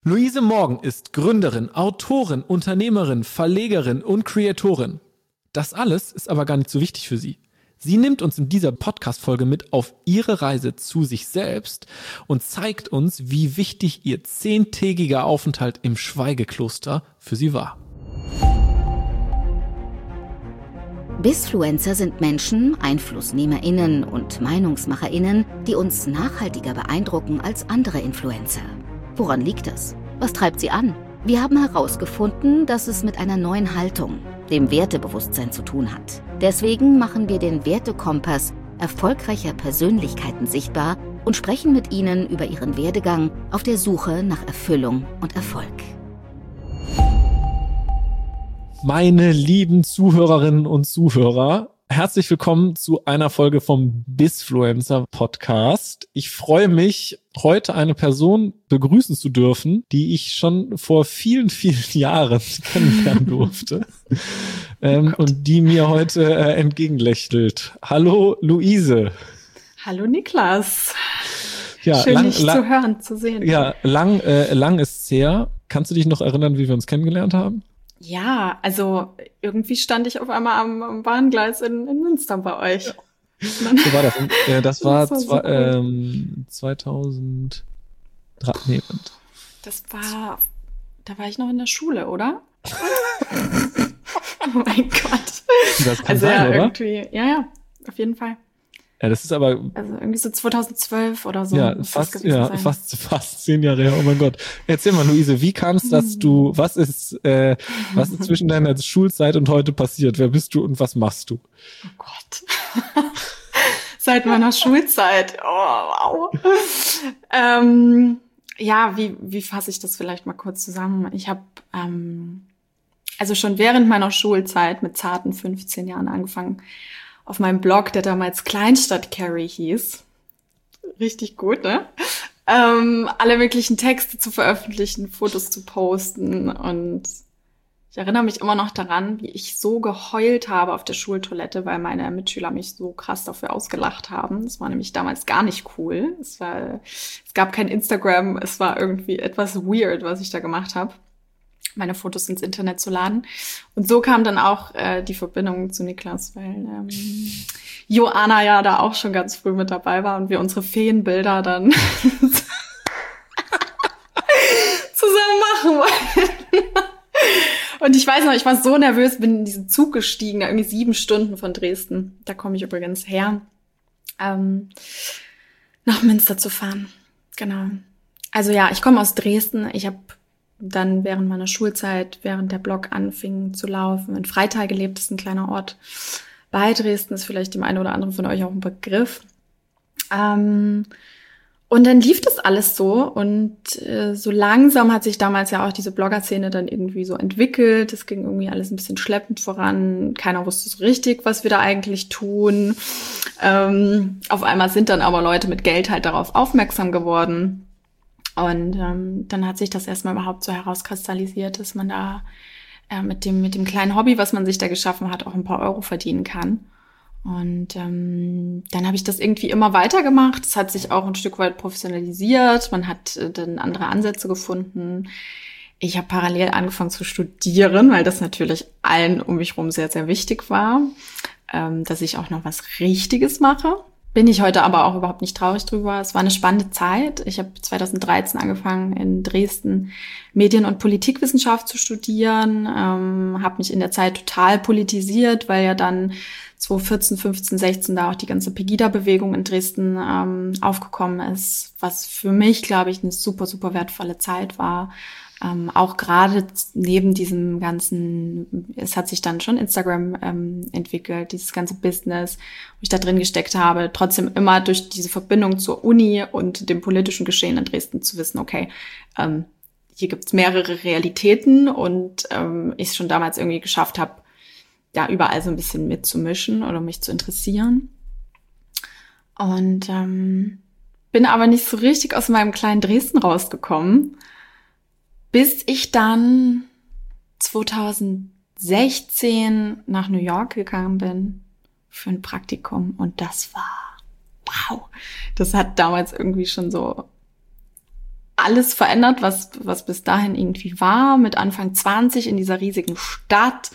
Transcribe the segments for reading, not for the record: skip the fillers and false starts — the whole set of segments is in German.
Luise Morgen ist Gründerin, Autorin, Unternehmerin, Verlegerin und Creatorin. Das alles ist aber gar nicht so wichtig für sie. Sie nimmt uns in dieser Podcast-Folge mit auf ihre Reise zu sich selbst und zeigt uns, wie wichtig ihr 10-tägiger Aufenthalt im Schweigekloster für sie war. Bizfluencer sind Menschen, EinflussnehmerInnen und MeinungsmacherInnen, die uns nachhaltiger beeindrucken als andere Influencer. Woran liegt das? Was treibt sie an? Wir haben herausgefunden, dass es mit einer neuen Haltung, dem Wertebewusstsein zu tun hat. Deswegen machen wir den Wertekompass erfolgreicher Persönlichkeiten sichtbar und sprechen mit ihnen über ihren Werdegang auf der Suche nach Erfüllung und Erfolg. Meine lieben Zuhörerinnen und Zuhörer, herzlich willkommen zu einer Folge vom Bizfluencer Podcast. Ich freue mich, heute eine Person begrüßen zu dürfen, die ich schon vor vielen, vielen Jahren kennenlernen durfte und die mir heute entgegenlächelt. Hallo Luise. Hallo Niklas. Ja, schön, dich zu hören, zu sehen. Ja, lang ist's her. Kannst du dich noch erinnern, wie wir uns kennengelernt haben? Ja, also irgendwie stand ich auf einmal am Bahngleis in Münster bei euch. Ja. So war das. Das war 2003. Nee, da war ich noch in der Schule, oder? Oh mein Gott. Das kann sein, oder? Irgendwie, ja, auf jeden Fall. Ja, das ist aber... Also irgendwie so 2012 oder so. Ja, fast 10 Jahre her, oh mein Gott. Erzähl mal, Luise, wie kam es, dass du, was ist zwischen deiner Schulzeit und heute passiert? Wer bist du und was machst du? Oh Gott. Seit meiner Schulzeit. Oh, wow. Ja, wie fasse ich das vielleicht mal kurz zusammen? Ich habe also schon während meiner Schulzeit mit zarten 15 Jahren angefangen, auf meinem Blog, der damals Kleinstadt Carrie hieß. Richtig gut, ne? Alle möglichen Texte zu veröffentlichen, Fotos zu posten. Und ich erinnere mich immer noch daran, wie ich so geheult habe auf der Schultoilette, weil meine Mitschüler mich so krass dafür ausgelacht haben. Das war nämlich damals gar nicht cool. Es gab kein Instagram, es war irgendwie etwas weird, was ich da gemacht habe, meine Fotos ins Internet zu laden. Und so kam dann auch die Verbindung zu Niklas, weil Joanna ja da auch schon ganz früh mit dabei war und wir unsere Feenbilder dann zusammen machen wollten. Und ich weiß noch, ich war so nervös, bin in diesen Zug gestiegen, da irgendwie 7 Stunden von Dresden. Da komme ich übrigens her, nach Münster zu fahren. Genau. Also ja, ich komme aus Dresden. Ich habe dann während meiner Schulzeit, während der Blog anfing zu laufen, in Freital gelebt, das ist ein kleiner Ort bei Dresden, ist vielleicht dem einen oder anderen von euch auch ein Begriff. Und dann lief das alles so und so langsam hat sich damals ja auch diese Blogger-Szene dann irgendwie so entwickelt. Es ging irgendwie alles ein bisschen schleppend voran. Keiner wusste so richtig, was wir da eigentlich tun. Auf einmal sind dann aber Leute mit Geld halt darauf aufmerksam geworden. Und dann hat sich das erstmal überhaupt so herauskristallisiert, dass man da mit dem kleinen Hobby, was man sich da geschaffen hat, auch ein paar Euro verdienen kann. Und dann habe ich das irgendwie immer weitergemacht. Es hat sich auch ein Stück weit professionalisiert. Man hat dann andere Ansätze gefunden. Ich habe parallel angefangen zu studieren, weil das natürlich allen um mich herum sehr, sehr wichtig war, dass ich auch noch was Richtiges mache. Bin ich heute aber auch überhaupt nicht traurig drüber. Es war eine spannende Zeit. Ich habe 2013 angefangen, in Dresden Medien- und Politikwissenschaft zu studieren. Habe mich in der Zeit total politisiert, weil ja dann 2014, 15, 16 da auch die ganze Pegida-Bewegung in Dresden aufgekommen ist, was für mich, glaube ich, eine super, super wertvolle Zeit war. Auch gerade neben diesem ganzen, es hat sich dann schon Instagram entwickelt, dieses ganze Business, wo ich da drin gesteckt habe, trotzdem immer durch diese Verbindung zur Uni und dem politischen Geschehen in Dresden zu wissen, okay, hier gibt's mehrere Realitäten und ich es schon damals irgendwie geschafft habe, da überall so ein bisschen mitzumischen oder mich zu interessieren. Und bin aber nicht so richtig aus meinem kleinen Dresden rausgekommen, bis ich dann 2016 nach New York gegangen bin für ein Praktikum. Und das war, wow, das hat damals irgendwie schon so alles verändert, was bis dahin irgendwie war, mit Anfang 20 in dieser riesigen Stadt.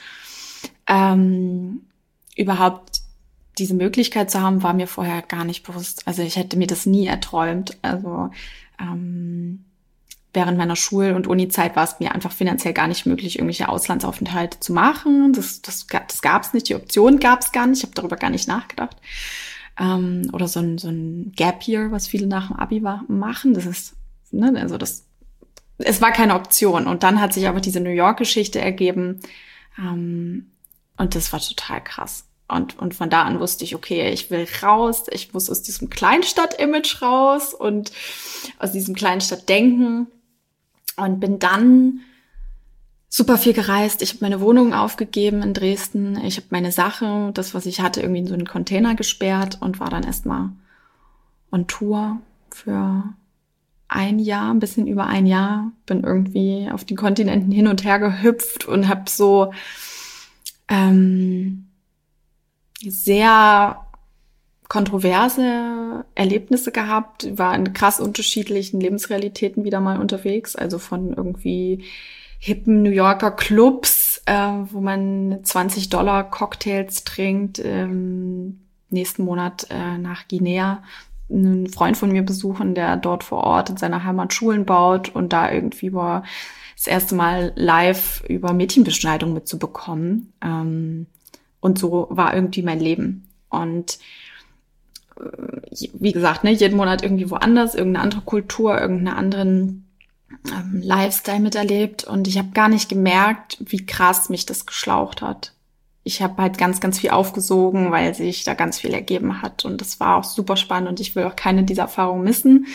Überhaupt diese Möglichkeit zu haben, war mir vorher gar nicht bewusst. Also ich hätte mir das nie erträumt. Also während meiner Schul- und Uni-Zeit war es mir einfach finanziell gar nicht möglich, irgendwelche Auslandsaufenthalte zu machen. Das gab es nicht, die Option gab es gar nicht. Ich habe darüber gar nicht nachgedacht. Oder so ein Gap Year, was viele nach dem Abi machen. Das ist, ne, also es war keine Option. Und dann hat sich aber diese New York-Geschichte ergeben. Und das war total krass. Und von da an wusste ich, okay, ich will raus, ich muss aus diesem Kleinstadt-Image raus und aus diesem Kleinstadt-Denken und bin dann super viel gereist. Ich habe meine Wohnung aufgegeben in Dresden. Ich habe meine Sache, das, was ich hatte, irgendwie in so einen Container gesperrt und war dann erstmal on Tour für ein Jahr, ein bisschen über ein Jahr. Bin irgendwie auf den Kontinenten hin und her gehüpft und habe so sehr kontroverse Erlebnisse gehabt, war in krass unterschiedlichen Lebensrealitäten wieder mal unterwegs, also von irgendwie hippen New Yorker Clubs, wo man $20 Cocktails trinkt, nächsten Monat nach Guinea einen Freund von mir besuchen, der dort vor Ort in seiner Heimat Schulen baut und da irgendwie war das erste Mal live über Mädchenbeschneidung mitzubekommen. Und so war irgendwie mein Leben. Und wie gesagt, ne, jeden Monat irgendwie woanders, irgendeine andere Kultur, irgendeinen anderen Lifestyle miterlebt. Und ich habe gar nicht gemerkt, wie krass mich das geschlaucht hat. Ich habe halt ganz, ganz viel aufgesogen, weil sich da ganz viel ergeben hat. Und das war auch super spannend und ich will auch keine dieser Erfahrungen missen.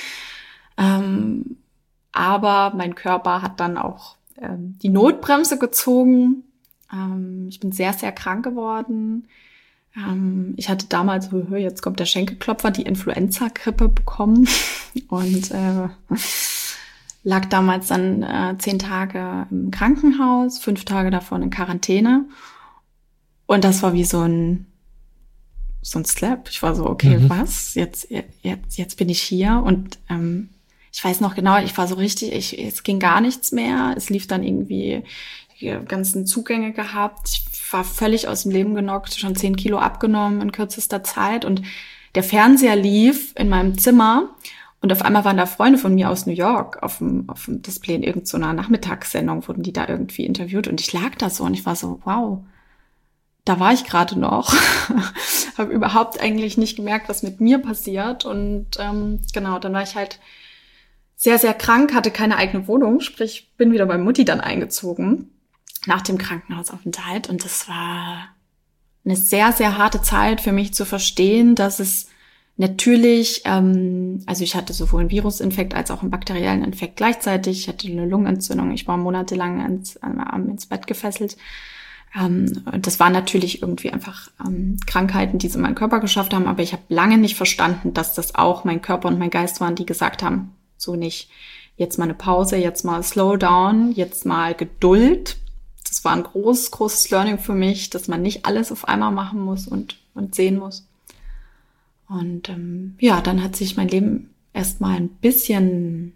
Aber mein Körper hat dann auch die Notbremse gezogen. Ich bin sehr, sehr krank geworden. Ich hatte damals, jetzt kommt der Schenkelklopfer, die Influenza-Grippe bekommen und lag damals dann 10 Tage im Krankenhaus, 5 Tage davon in Quarantäne. Und das war wie so ein Slap. Ich war so, okay, was? Jetzt bin ich hier und ich weiß noch genau, ich war so richtig, es ging gar nichts mehr. Es lief dann irgendwie, die ganzen Zugänge gehabt. Ich war völlig aus dem Leben genockt, schon 10 Kilo abgenommen in kürzester Zeit. Und der Fernseher lief in meinem Zimmer und auf einmal waren da Freunde von mir aus New York auf dem Display in irgendeiner Nachmittagssendung, wurden die da irgendwie interviewt. Und ich lag da so und ich war so, wow, da war ich gerade noch. Habe überhaupt eigentlich nicht gemerkt, was mit mir passiert. Und genau, dann war ich halt sehr, sehr krank, hatte keine eigene Wohnung, sprich bin wieder bei Mutti dann eingezogen nach dem Krankenhausaufenthalt. Und das war eine sehr, sehr harte Zeit für mich zu verstehen, dass es natürlich, also ich hatte sowohl einen Virusinfekt als auch einen bakteriellen Infekt gleichzeitig. Ich hatte eine Lungenentzündung, ich war monatelang ins Bett gefesselt. Und das waren natürlich irgendwie einfach Krankheiten, die es in meinen Körper geschafft haben. Aber ich habe lange nicht verstanden, dass das auch mein Körper und mein Geist waren, die gesagt haben, so nicht, jetzt mal eine Pause, jetzt mal Slowdown, jetzt mal Geduld. Das war ein großes Learning für mich, dass man nicht alles auf einmal machen muss und sehen muss. Und dann hat sich mein Leben erstmal ein bisschen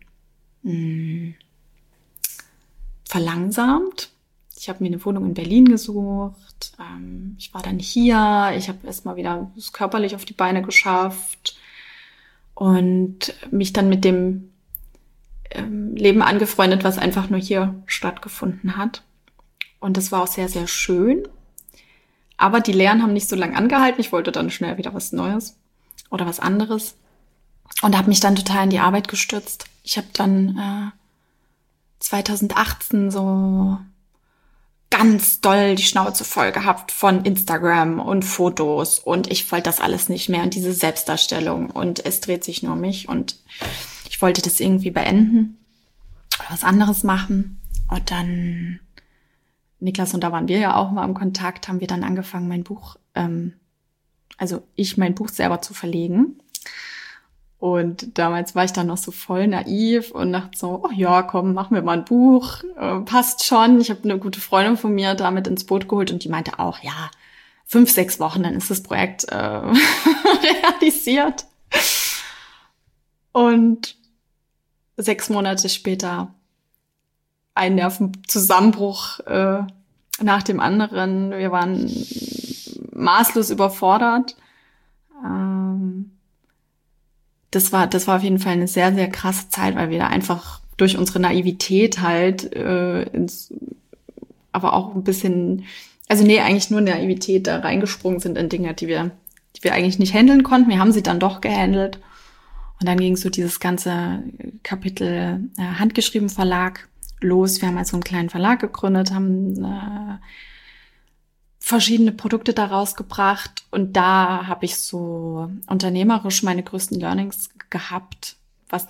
verlangsamt. Ich habe mir eine Wohnung in Berlin gesucht. Ich war dann hier. Ich habe erstmal wieder es körperlich auf die Beine geschafft und mich dann mit dem Leben angefreundet, was einfach nur hier stattgefunden hat. Und das war auch sehr, sehr schön. Aber die Lehren haben nicht so lange angehalten. Ich wollte dann schnell wieder was Neues oder was anderes. Und habe mich dann total in die Arbeit gestürzt. Ich habe dann 2018 so ganz doll die Schnauze voll gehabt von Instagram und Fotos. Und ich wollte das alles nicht mehr. Und diese Selbstdarstellung. Und es dreht sich nur um mich. Und ich wollte das irgendwie beenden oder was anderes machen. Und dann, Niklas und da waren wir ja auch mal im Kontakt, haben wir dann angefangen, mein Buch selber zu verlegen. Und damals war ich dann noch so voll naiv und dachte so, oh ja, komm, machen wir mal ein Buch, passt schon. Ich habe eine gute Freundin von mir damit ins Boot geholt und die meinte auch, ja, 5-6 Wochen, dann ist das Projekt realisiert. Und 6 Monate später ein Nervenzusammenbruch nach dem anderen. Wir waren maßlos überfordert. Das war auf jeden Fall eine sehr, sehr krasse Zeit, weil wir da einfach durch unsere Naivität halt aber auch ein bisschen, eigentlich nur Naivität da reingesprungen sind in Dinge, die wir eigentlich nicht handeln konnten. Wir haben sie dann doch gehandelt. Und dann ging so dieses ganze Kapitel handgeschrieben Verlag los. Wir haben also einen kleinen Verlag gegründet, haben verschiedene Produkte daraus gebracht. Und da habe ich so unternehmerisch meine größten Learnings gehabt. Was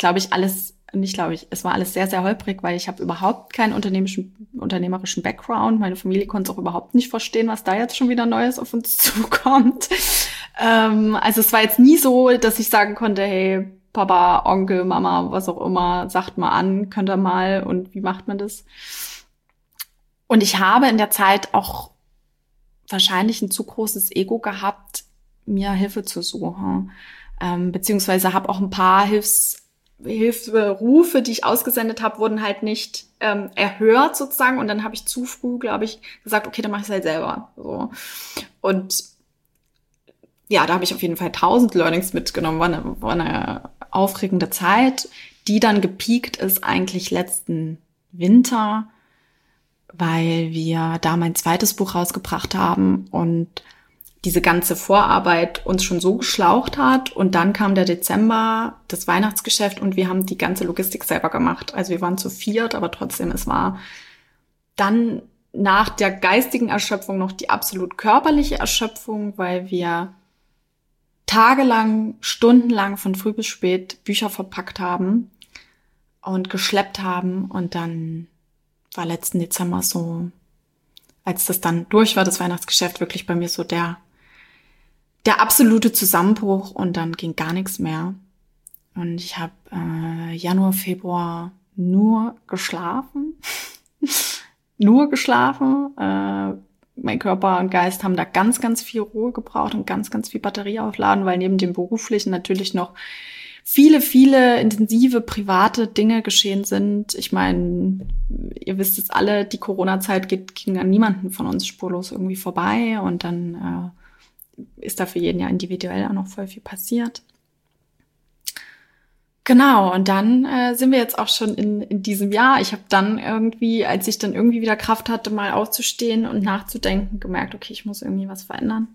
es war alles sehr, sehr holprig, weil ich habe überhaupt keinen unternehmerischen Background. Meine Familie konnte es auch überhaupt nicht verstehen, was da jetzt schon wieder Neues auf uns zukommt. Also es war jetzt nie so, dass ich sagen konnte, hey, Papa, Onkel, Mama, was auch immer, sagt mal an, könnt ihr mal und wie macht man das? Und ich habe in der Zeit auch wahrscheinlich ein zu großes Ego gehabt, mir Hilfe zu suchen. Beziehungsweise habe auch ein paar Hilferufe, die ich ausgesendet habe, wurden halt nicht erhört sozusagen. Und dann habe ich zu früh, glaube ich, gesagt, okay, dann mache ich es halt selber. So. Und ja, da habe ich auf jeden Fall 1000 Learnings mitgenommen. War eine aufregende Zeit, die dann gepiekt ist eigentlich letzten Winter, weil wir da mein zweites Buch rausgebracht haben und diese ganze Vorarbeit uns schon so geschlaucht hat. Und dann kam der Dezember, das Weihnachtsgeschäft und wir haben die ganze Logistik selber gemacht. Also wir waren zu 4, aber trotzdem, es war dann nach der geistigen Erschöpfung noch die absolut körperliche Erschöpfung, weil wir tagelang, stundenlang von früh bis spät Bücher verpackt haben und geschleppt haben. Und dann war letzten Dezember so, als das dann durch war, das Weihnachtsgeschäft, wirklich bei mir so der absolute Zusammenbruch und dann ging gar nichts mehr. Und ich habe Januar, Februar nur geschlafen. Nur geschlafen. Mein Körper und Geist haben da ganz, ganz viel Ruhe gebraucht und ganz, ganz viel Batterie aufladen, weil neben dem Beruflichen natürlich noch viele, viele intensive private Dinge geschehen sind. Ich meine, ihr wisst es alle, die Corona-Zeit ging an niemanden von uns spurlos irgendwie vorbei und dann ist da für jeden ja individuell auch noch voll viel passiert. Genau, und dann sind wir jetzt auch schon in diesem Jahr. Ich habe dann irgendwie, als ich dann irgendwie wieder Kraft hatte, mal aufzustehen und nachzudenken, gemerkt, okay, ich muss irgendwie was verändern.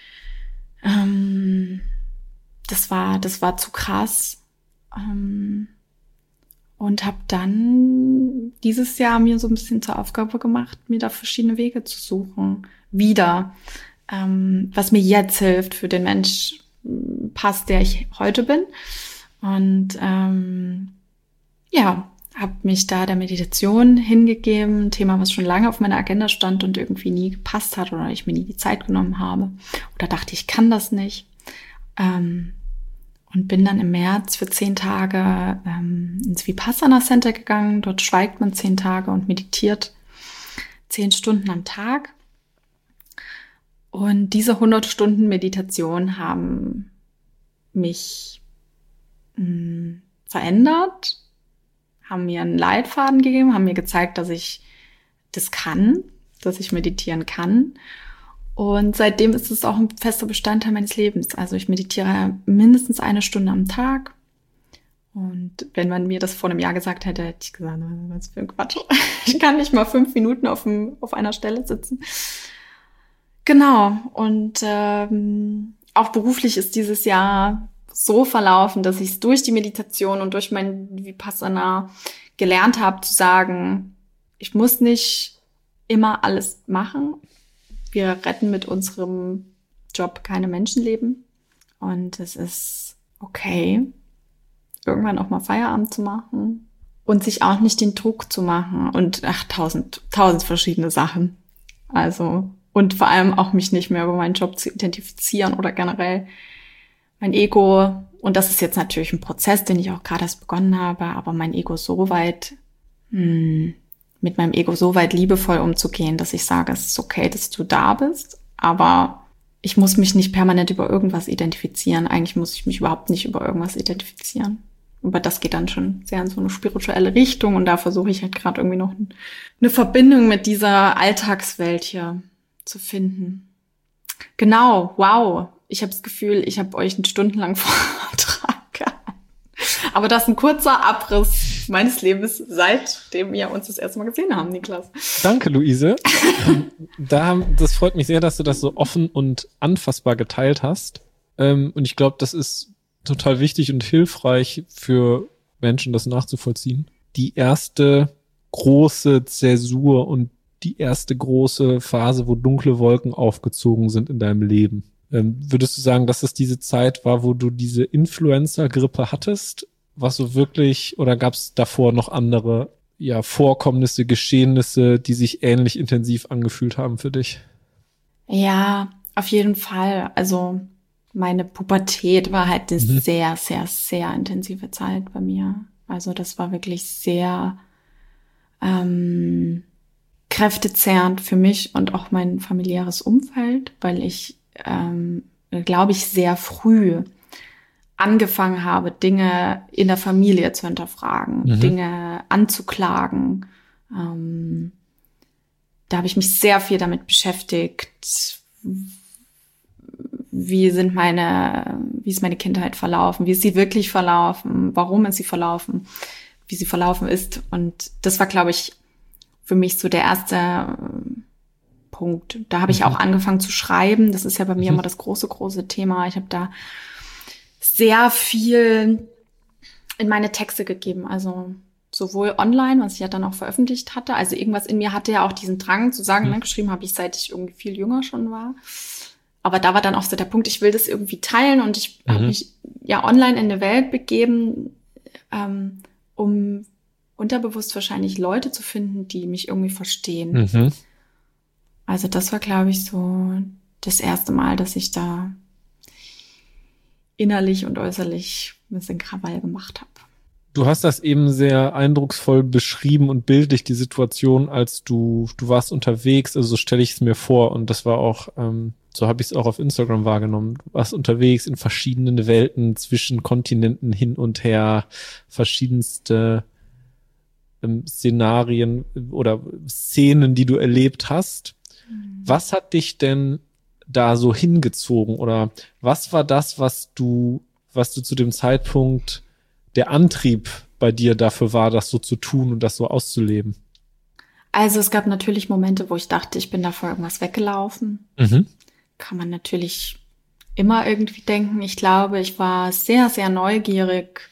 Das war zu krass. Und habe dann dieses Jahr mir so ein bisschen zur Aufgabe gemacht, mir da verschiedene Wege zu suchen. Wieder, was mir jetzt hilft, für den Mensch passt, der ich heute bin. Und habe mich da der Meditation hingegeben, ein Thema, was schon lange auf meiner Agenda stand und irgendwie nie gepasst hat oder ich mir nie die Zeit genommen habe oder dachte, ich kann das nicht. Und bin dann im März für 10 Tage ins Vipassana Center gegangen. Dort schweigt man 10 Tage und meditiert 10 Stunden am Tag. Und diese 100 Stunden Meditation haben mich verändert, haben mir einen Leitfaden gegeben, haben mir gezeigt, dass ich das kann, dass ich meditieren kann. Und seitdem ist es auch ein fester Bestandteil meines Lebens. Also ich meditiere mindestens 1 Stunde am Tag. Und wenn man mir das vor einem Jahr gesagt hätte, hätte ich gesagt, was für ein Quatsch. Ich kann nicht mal 5 Minuten auf einer Stelle sitzen. Genau. Und auch beruflich ist dieses Jahr so verlaufen, dass ich es durch die Meditation und durch mein Vipassana gelernt habe zu sagen, ich muss nicht immer alles machen. Wir retten mit unserem Job keine Menschenleben. Und es ist okay, irgendwann auch mal Feierabend zu machen und sich auch nicht den Druck zu machen und 1000 verschiedene Sachen. Also, und vor allem auch mich nicht mehr über meinen Job zu identifizieren oder generell mein Ego, und das ist jetzt natürlich ein Prozess, den ich auch gerade erst begonnen habe, aber mein Ego so weit, mit meinem Ego so weit liebevoll umzugehen, dass ich sage, es ist okay, dass du da bist, aber ich muss mich nicht permanent über irgendwas identifizieren. Eigentlich muss ich mich überhaupt nicht über irgendwas identifizieren. Aber das geht dann schon sehr in so eine spirituelle Richtung und da versuche ich halt gerade irgendwie noch eine Verbindung mit dieser Alltagswelt hier zu finden. Genau, wow. Ich habe das Gefühl, ich habe euch einen stundenlangen Vortrag gehalten. Aber das ist ein kurzer Abriss meines Lebens, seitdem wir uns das erste Mal gesehen haben, Niklas. Danke, Luise. Das freut mich sehr, dass du das so offen und anfassbar geteilt hast. Und ich glaube, das ist total wichtig und hilfreich für Menschen, das nachzuvollziehen. Die erste große Zäsur und die erste große Phase, wo dunkle Wolken aufgezogen sind in deinem Leben. Würdest du sagen, dass es diese Zeit war, wo du diese Influencer-Grippe hattest? Was so wirklich, oder gab es davor noch andere Vorkommnisse, Geschehnisse, die sich ähnlich intensiv angefühlt haben für dich? Ja, auf jeden Fall. Also meine Pubertät war halt eine sehr, sehr, sehr intensive Zeit bei mir. Also das war wirklich sehr kräftezehrend für mich und auch mein familiäres Umfeld, weil ich, glaube ich, sehr früh angefangen habe, Dinge in der Familie zu hinterfragen, Dinge anzuklagen. Da habe ich mich sehr viel damit beschäftigt, wie ist meine Kindheit verlaufen, wie ist sie wirklich verlaufen, warum ist sie verlaufen, wie sie verlaufen ist. Und das war, glaube ich, für mich so der erste Punkt. Da habe ich auch angefangen zu schreiben. Das ist ja bei mir immer das große, große Thema. Ich habe da sehr viel in meine Texte gegeben, also sowohl online, was ich ja dann auch veröffentlicht hatte, also irgendwas in mir hatte ja auch diesen Drang zu sagen, ne, geschrieben habe ich, seit ich irgendwie viel jünger schon war. Aber da war dann auch so der Punkt, ich will das irgendwie teilen und ich habe mich ja online in eine Welt begeben, um unterbewusst wahrscheinlich Leute zu finden, die mich irgendwie verstehen. Also das war, glaube ich, so das erste Mal, dass ich da innerlich und äußerlich ein bisschen Krawall gemacht habe. Du hast das eben sehr eindrucksvoll beschrieben und bildlich, die Situation, als du warst unterwegs, also so stelle ich es mir vor und das war auch, so habe ich es auch auf Instagram wahrgenommen, du warst unterwegs in verschiedenen Welten, zwischen Kontinenten hin und her, verschiedenste Szenarien oder Szenen, die du erlebt hast. Was hat dich denn da so hingezogen oder was war das, was du zu dem Zeitpunkt der Antrieb bei dir dafür war, das so zu tun und das so auszuleben? Also es gab natürlich Momente, wo ich dachte, ich bin da vor irgendwas weggelaufen. Kann man natürlich immer irgendwie denken. Ich glaube, ich war sehr, sehr neugierig,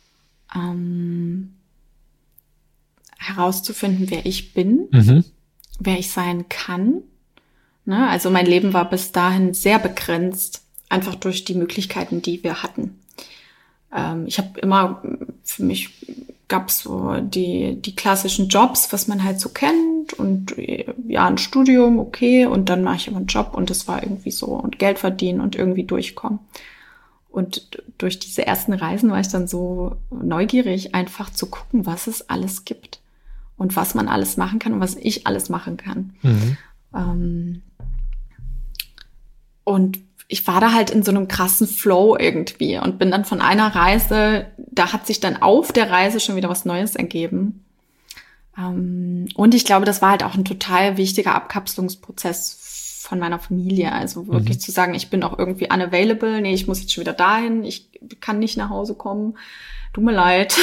herauszufinden, wer ich bin, wer ich sein kann. Ne? Also mein Leben war bis dahin sehr begrenzt, einfach durch die Möglichkeiten, die wir hatten. Ich habe immer, für mich gab es so die klassischen Jobs, was man halt so kennt und ja, ein Studium, okay, und dann mache ich immer einen Job und das war irgendwie so und Geld verdienen und irgendwie durchkommen. Und durch diese ersten Reisen war ich dann so neugierig, einfach zu gucken, was es alles gibt und was man alles machen kann und was ich alles machen kann. Und ich war da halt in so einem krassen Flow irgendwie und bin dann von einer Reise, da hat sich dann auf der Reise schon wieder was Neues ergeben. Und ich glaube, das war halt auch ein total wichtiger Abkapselungsprozess von meiner Familie. Also wirklich zu sagen, ich bin auch irgendwie unavailable. Nee, ich muss jetzt schon wieder dahin. Ich kann nicht nach Hause kommen. Tut mir leid.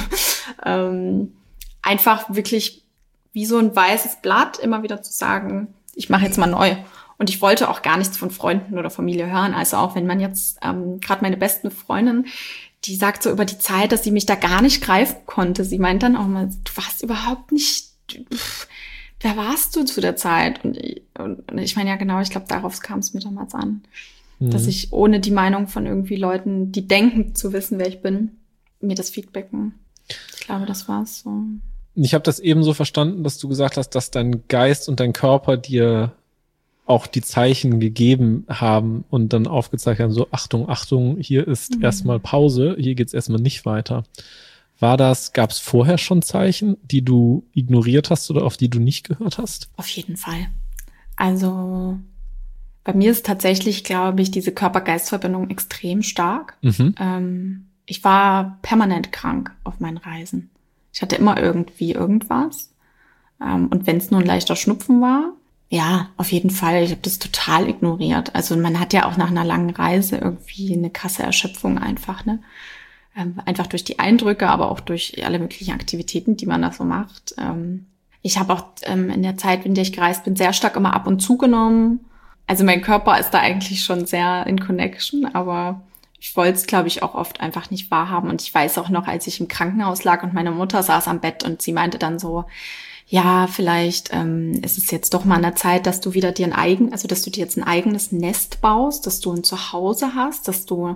Einfach wirklich wie so ein weißes Blatt immer wieder zu sagen, ich mache jetzt mal neu. Und ich wollte auch gar nichts von Freunden oder Familie hören. Also auch wenn man jetzt, gerade meine besten Freundin, die sagt so über die Zeit, dass sie mich da gar nicht greifen konnte. Sie meint dann auch mal, du warst überhaupt nicht, wer warst du zu der Zeit? Und ich meine, ja genau, ich glaube, darauf kam es mir damals an. Dass ich ohne die Meinung von irgendwie Leuten, die denken zu wissen, wer ich bin, mir das feedbacken. Ich glaube, das war's so. Ich habe das eben so verstanden, dass du gesagt hast, dass dein Geist und dein Körper dir auch die Zeichen gegeben haben und dann aufgezeigt haben, so Achtung, Achtung, hier ist erstmal Pause, hier geht's erstmal nicht weiter. Gab es vorher schon Zeichen, die du ignoriert hast oder auf die du nicht gehört hast? Auf jeden Fall. Also bei mir ist tatsächlich, glaube ich, diese Körper-Geist-Verbindung extrem stark. ich war permanent krank auf meinen Reisen. Ich hatte immer irgendwie irgendwas. Und wenn es nur ein leichter Schnupfen war, ja, auf jeden Fall. Ich habe das total ignoriert. Also man hat ja auch nach einer langen Reise irgendwie eine krasse Erschöpfung einfach, ne? Einfach durch die Eindrücke, aber auch durch alle möglichen Aktivitäten, die man da so macht. Ich habe auch in der Zeit, in der ich gereist bin, sehr stark immer ab und zugenommen. Also mein Körper ist da eigentlich schon sehr in Connection, aber ich wollte es, glaube ich, auch oft einfach nicht wahrhaben. Und ich weiß auch noch, als ich im Krankenhaus lag und meine Mutter saß am Bett und sie meinte dann so, ja, vielleicht ist es jetzt doch mal an der Zeit, dass du wieder dass du dir jetzt ein eigenes Nest baust, dass du ein Zuhause hast, dass du,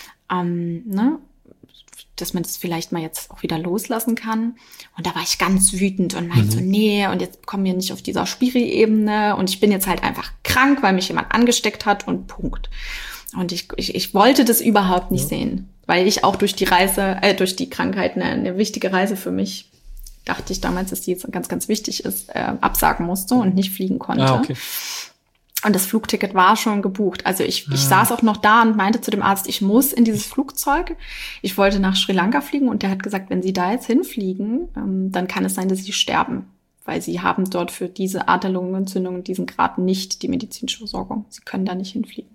dass man das vielleicht mal jetzt auch wieder loslassen kann. Und da war ich ganz wütend und meinte so, nee, und jetzt kommen wir nicht auf dieser Spiri-Ebene und ich bin jetzt halt einfach krank, weil mich jemand angesteckt hat und Punkt. Und ich wollte das überhaupt nicht sehen, weil ich auch durch die Krankheit eine wichtige Reise für mich, dachte ich damals, dass die jetzt ganz, ganz wichtig ist, absagen musste und nicht fliegen konnte. Ah, okay. Und das Flugticket war schon gebucht. Also ich saß auch noch da und meinte zu dem Arzt, ich muss in dieses Flugzeug. Ich wollte nach Sri Lanka fliegen und der hat gesagt, wenn Sie da jetzt hinfliegen, dann kann es sein, dass Sie sterben. Weil Sie haben dort für diese Art der Lungenentzündung in diesem Grad nicht die medizinische Versorgung. Sie können da nicht hinfliegen.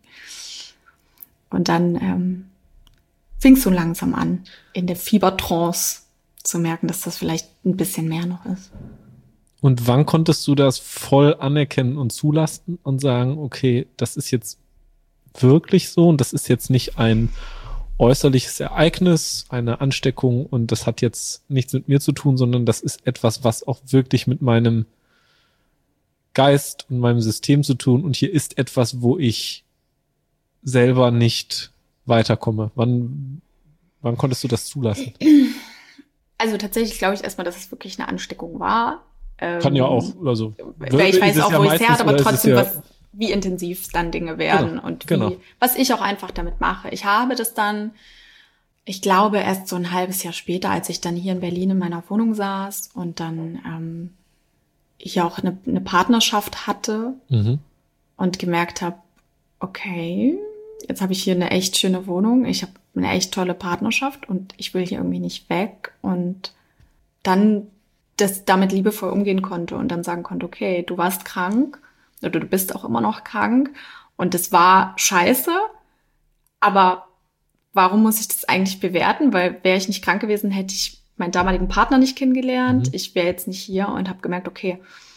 Und dann fing es so langsam an, in der Fiebertrance zu merken, dass das vielleicht ein bisschen mehr noch ist. Und wann konntest du das voll anerkennen und zulassen und sagen, okay, das ist jetzt wirklich so und das ist jetzt nicht ein äußerliches Ereignis, eine Ansteckung und das hat jetzt nichts mit mir zu tun, sondern das ist etwas, was auch wirklich mit meinem Geist und meinem System zu tun und hier ist etwas, wo ich selber nicht weiterkomme. Wann konntest du das zulassen? Also tatsächlich glaube ich erstmal, dass es wirklich eine Ansteckung war. Kann ja auch, also. Weil ich weiß auch, wo es her hat, aber trotzdem, ja wie intensiv dann Dinge werden und was ich auch einfach damit mache. Ich habe das dann, ich glaube, erst so ein halbes Jahr später, als ich dann hier in Berlin in meiner Wohnung saß und dann ich auch eine Partnerschaft hatte und gemerkt habe, okay, jetzt habe ich hier eine echt schöne Wohnung, ich habe eine echt tolle Partnerschaft und ich will hier irgendwie nicht weg und dann das damit liebevoll umgehen konnte und dann sagen konnte, okay, du warst krank oder du bist auch immer noch krank und das war scheiße, aber warum muss ich das eigentlich bewerten? Weil wäre ich nicht krank gewesen, hätte ich meinen damaligen Partner nicht kennengelernt, ich wäre jetzt nicht hier und habe gemerkt, okay,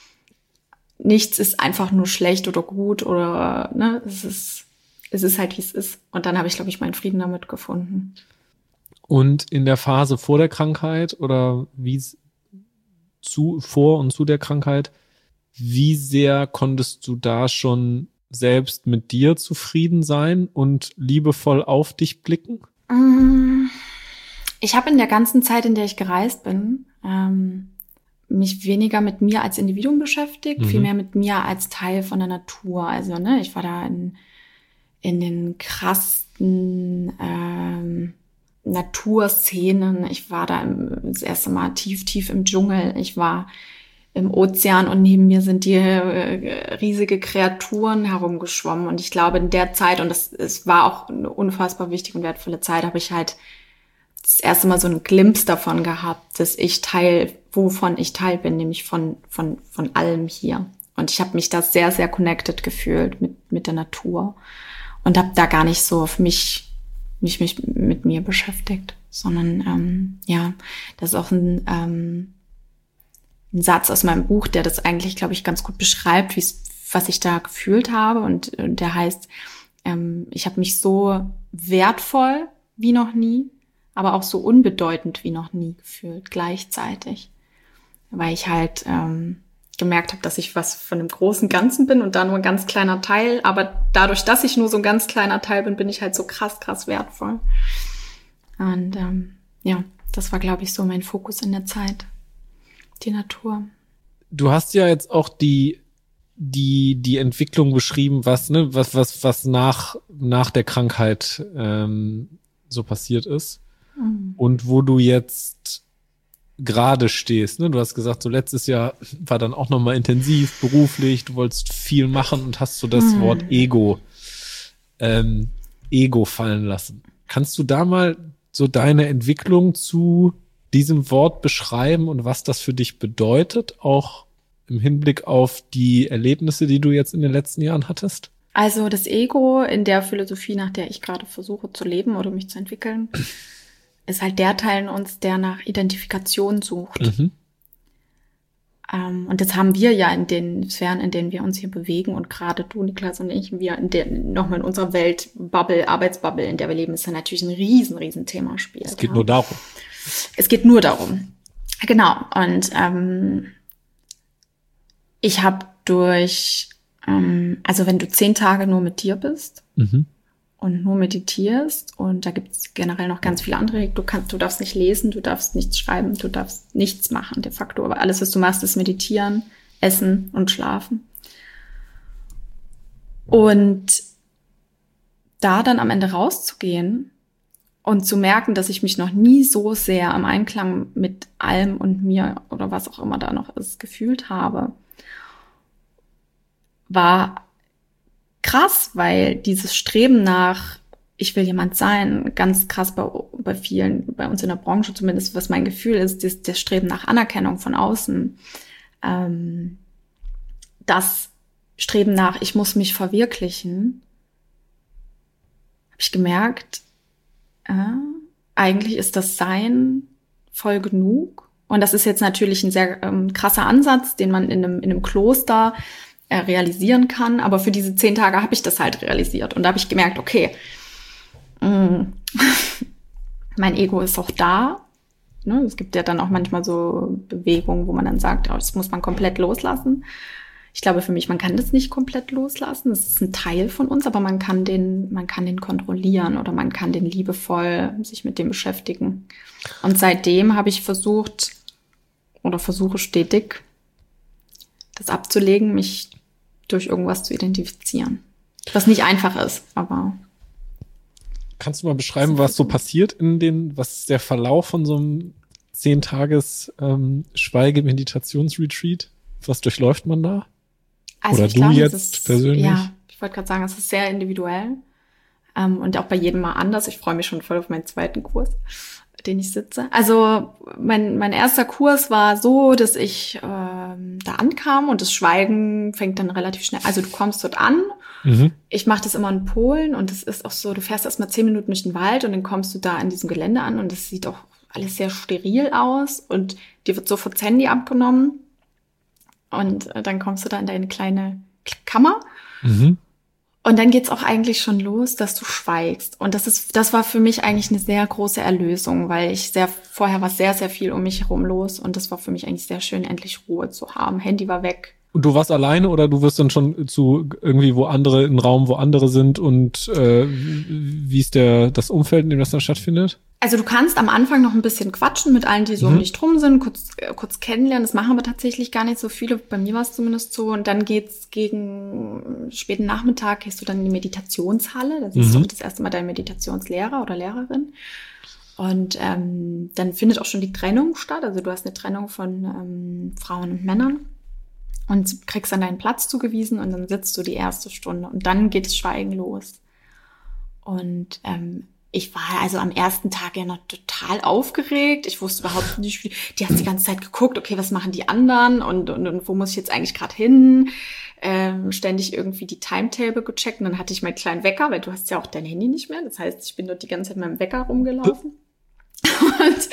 nichts ist einfach nur schlecht oder gut oder ne, es ist halt, wie es ist. Und dann habe ich, glaube ich, meinen Frieden damit gefunden. Und in der Phase vor der Krankheit oder vor und zu der Krankheit, wie sehr konntest du da schon selbst mit dir zufrieden sein und liebevoll auf dich blicken? Ich habe in der ganzen Zeit, in der ich gereist bin, mich weniger mit mir als Individuum beschäftigt, vielmehr mit mir als Teil von der Natur. Also ne, ich war da in den krassen Naturszenen. Ich war da das erste Mal tief im Dschungel. Ich war im Ozean und neben mir sind die riesige Kreaturen herumgeschwommen. Und ich glaube, in der Zeit, und es war auch eine unfassbar wichtige und wertvolle Zeit, habe ich halt das erste Mal so einen Glimpse davon gehabt, dass wovon ich Teil bin, nämlich von allem hier. Und ich habe mich da sehr, sehr connected gefühlt mit der Natur und habe da gar nicht so auf mich mit mir beschäftigt, sondern das ist auch ein Satz aus meinem Buch, der das eigentlich, glaube ich, ganz gut beschreibt, was ich da gefühlt habe und der heißt, ich habe mich so wertvoll wie noch nie, aber auch so unbedeutend wie noch nie gefühlt gleichzeitig, weil ich halt gemerkt habe, dass ich was von dem großen Ganzen bin und da nur ein ganz kleiner Teil, aber dadurch, dass ich nur so ein ganz kleiner Teil bin ich halt so krass wertvoll. Und das war, glaube ich, so mein Fokus in der Zeit, die Natur. Du hast ja jetzt auch die Entwicklung beschrieben, was nach der Krankheit so passiert ist und wo du jetzt gerade stehst, ne? Du hast gesagt, so letztes Jahr war dann auch nochmal intensiv beruflich, du wolltest viel machen und hast so das Wort Ego fallen lassen. Kannst du da mal so deine Entwicklung zu diesem Wort beschreiben und was das für dich bedeutet, auch im Hinblick auf die Erlebnisse, die du jetzt in den letzten Jahren hattest? Also das Ego in der Philosophie, nach der ich gerade versuche zu leben oder mich zu entwickeln, ist halt der Teil in uns, der nach Identifikation sucht. Mhm. Und das haben wir ja in den Sphären, in denen wir uns hier bewegen. Und gerade du, Niklas und ich, wir nochmal in unserer Weltbubble, Arbeitsbubble, in der wir leben, ist ja natürlich ein riesen Thema spielt. Es geht nur darum. Es geht nur darum. Genau. Und ich habe also wenn du 10 Tage nur mit dir bist und nur meditierst, und da gibt es generell noch ganz viele andere, du darfst nicht lesen, du darfst nichts schreiben, du darfst nichts machen de facto, aber alles, was du machst, ist meditieren, essen und schlafen. Und da dann am Ende rauszugehen und zu merken, dass ich mich noch nie so sehr im Einklang mit allem und mir oder was auch immer da noch ist, gefühlt habe, war krass, weil dieses Streben nach, ich will jemand sein, ganz krass bei vielen, bei uns in der Branche zumindest, was mein Gefühl ist, das Streben nach Anerkennung von außen, das Streben nach, ich muss mich verwirklichen, habe ich gemerkt, eigentlich ist das Sein voll genug. Und das ist jetzt natürlich ein sehr krasser Ansatz, den man in einem Kloster realisieren kann, aber für diese 10 Tage habe ich das halt realisiert und da habe ich gemerkt, okay, mein Ego ist auch da, ne? Es gibt ja dann auch manchmal so Bewegungen, wo man dann sagt, das muss man komplett loslassen. Ich glaube für mich, man kann das nicht komplett loslassen, das ist ein Teil von uns, aber man kann den kontrollieren oder man kann den liebevoll sich mit dem beschäftigen. Und seitdem habe ich versuche stetig, das abzulegen, mich durch irgendwas zu identifizieren. Was nicht einfach ist, aber... Kannst du mal beschreiben, was so passiert was ist der Verlauf von so einem 10-Tages Schweige-Meditationsretreat? Was durchläuft man da? Also oder du jetzt persönlich? Ja, ich wollte gerade sagen, es ist sehr individuell und auch bei jedem mal anders. Ich freue mich schon voll auf meinen 2. Kurs, den ich sitze. Also mein erster Kurs war so, dass ich da ankam und das Schweigen fängt dann relativ schnell. Also du kommst dort an. Ich mache das immer in Polen und es ist auch so, du fährst erstmal 10 Minuten durch den Wald und dann kommst du da an diesem Gelände an und es sieht auch alles sehr steril aus und dir wird sofort das Handy abgenommen und dann kommst du da in deine kleine Kammer. Und dann geht's auch eigentlich schon los, dass du schweigst. Und das war für mich eigentlich eine sehr große Erlösung, weil vorher war sehr, sehr viel um mich herum los. Und das war für mich eigentlich sehr schön, endlich Ruhe zu haben. Handy war weg. Und du warst alleine oder du wirst dann schon zu irgendwie in Raum, wo andere sind und wie ist das Umfeld, in dem das dann stattfindet? Also du kannst am Anfang noch ein bisschen quatschen mit allen, die so um dich drum sind, kurz kennenlernen. Das machen aber tatsächlich gar nicht so viele. Bei mir war es zumindest so. Und dann geht's gegen späten Nachmittag, gehst du dann in die Meditationshalle. Das ist so das erste Mal dein Meditationslehrer oder Lehrerin. Und dann findet auch schon die Trennung statt. Also du hast eine Trennung von Frauen und Männern. Und kriegst dann deinen Platz zugewiesen und dann sitzt du die erste Stunde. Und dann geht das Schweigen los. Und ich war also am ersten Tag ja noch total aufgeregt. Ich wusste überhaupt nicht, die hat die ganze Zeit geguckt, okay, was machen die anderen und wo muss ich jetzt eigentlich gerade hin? Ständig irgendwie die Timetable gecheckt und dann hatte ich meinen kleinen Wecker, weil du hast ja auch dein Handy nicht mehr. Das heißt, ich bin dort die ganze Zeit mit meinem Wecker rumgelaufen. Und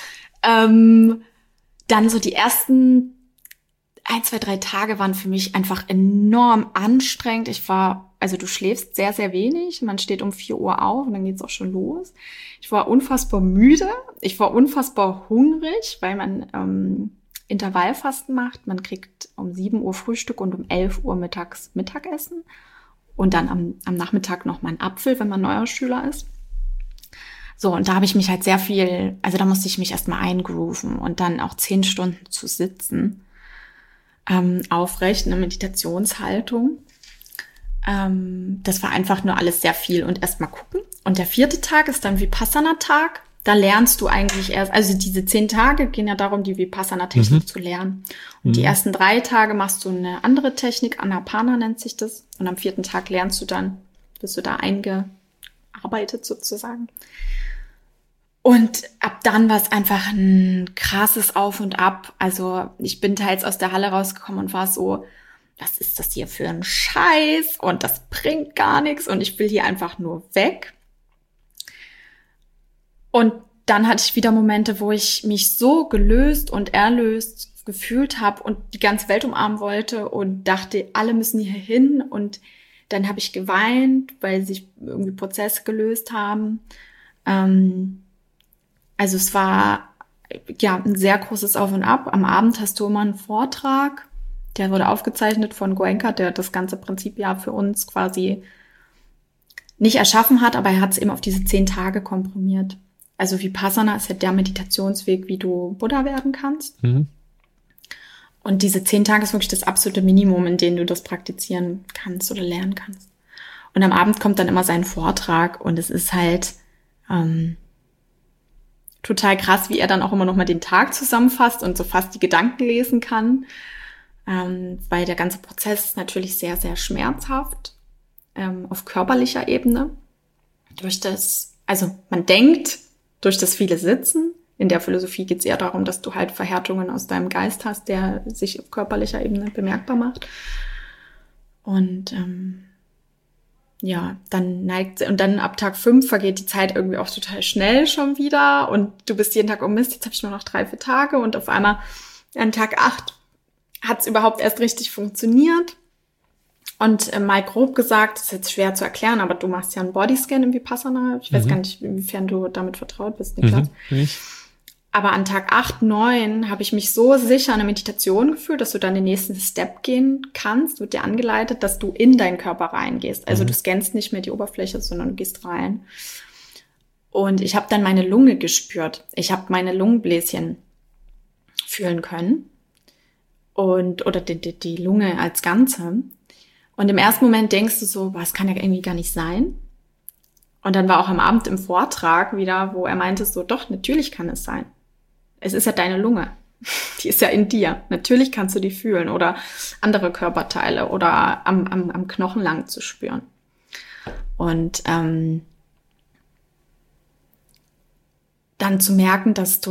dann so die ersten 1, 2, 3 Tage waren für mich einfach enorm anstrengend. Also du schläfst sehr, sehr wenig. Man steht um 4 Uhr auf und dann geht's auch schon los. Ich war unfassbar müde. Ich war unfassbar hungrig, weil man Intervallfasten macht. Man kriegt um 7 Uhr Frühstück und um 11 Uhr mittags Mittagessen. Und dann am Nachmittag noch mal einen Apfel, wenn man neuer Schüler ist. So, und da habe ich mich halt da musste ich mich erstmal eingrooven und dann auch 10 Stunden zu sitzen. Aufrecht, eine Meditationshaltung. Das war einfach nur alles sehr viel und erstmal gucken. Und der 4. Tag ist dann Vipassana-Tag. Da lernst du eigentlich erst, also diese 10 Tage gehen ja darum, die Vipassana-Technik zu lernen. Und die ersten 3 Tage machst du eine andere Technik, Anapana nennt sich das. Und am 4. Tag wirst du da eingearbeitet sozusagen. Und ab dann war es einfach ein krasses Auf und Ab. Also ich bin teils aus der Halle rausgekommen und war so, was ist das hier für ein Scheiß? Und das bringt gar nichts und ich will hier einfach nur weg. Und dann hatte ich wieder Momente, wo ich mich so gelöst und erlöst gefühlt habe und die ganze Welt umarmen wollte und dachte, alle müssen hier hin. Und dann habe ich geweint, weil sich irgendwie Prozesse gelöst haben. Also es war ja ein sehr großes Auf und Ab. Am Abend hast du immer einen Vortrag, der wurde aufgezeichnet von Goenka, der das ganze Prinzip ja für uns quasi nicht erschaffen hat, aber er hat es eben auf diese 10 Tage komprimiert. Also Vipassana ist ja der Meditationsweg, wie du Buddha werden kannst. Mhm. Und diese 10 Tage ist wirklich das absolute Minimum, in dem du das praktizieren kannst oder lernen kannst. Und am Abend kommt dann immer sein Vortrag und es ist halt total krass, wie er dann auch immer noch mal den Tag zusammenfasst und so fast die Gedanken lesen kann, weil der ganze Prozess ist natürlich sehr, sehr schmerzhaft auf körperlicher Ebene. Man denkt, durch das viele Sitzen. In der Philosophie geht es eher darum, dass du halt Verhärtungen aus deinem Geist hast, der sich auf körperlicher Ebene bemerkbar macht. Und dann ab Tag 5 vergeht die Zeit irgendwie auch total schnell schon wieder und du bist jeden Tag, oh Mist, jetzt habe ich nur noch 3-4 Tage und auf einmal an Tag 8 hat es überhaupt erst richtig funktioniert. Und mal grob gesagt, das ist jetzt schwer zu erklären, aber du machst ja einen Bodyscan im Vipassana. Ich weiß gar nicht, inwiefern du damit vertraut bist, Niklas. Aber an Tag 8, 9 habe ich mich so sicher in der Meditation gefühlt, dass du dann den nächsten Step gehen kannst, wird dir angeleitet, dass du in deinen Körper reingehst. Also du scannst nicht mehr die Oberfläche, sondern du gehst rein. Und ich habe dann meine Lunge gespürt. Ich habe meine Lungenbläschen fühlen können. Oder die Lunge als Ganze. Und im ersten Moment denkst du so, das kann ja irgendwie gar nicht sein. Und dann war auch am Abend im Vortrag wieder, wo er meinte so, doch, natürlich kann es sein. Es ist ja deine Lunge. Die ist ja in dir. Natürlich kannst du die fühlen oder andere Körperteile oder am Knochen lang zu spüren. Und dann zu merken, dass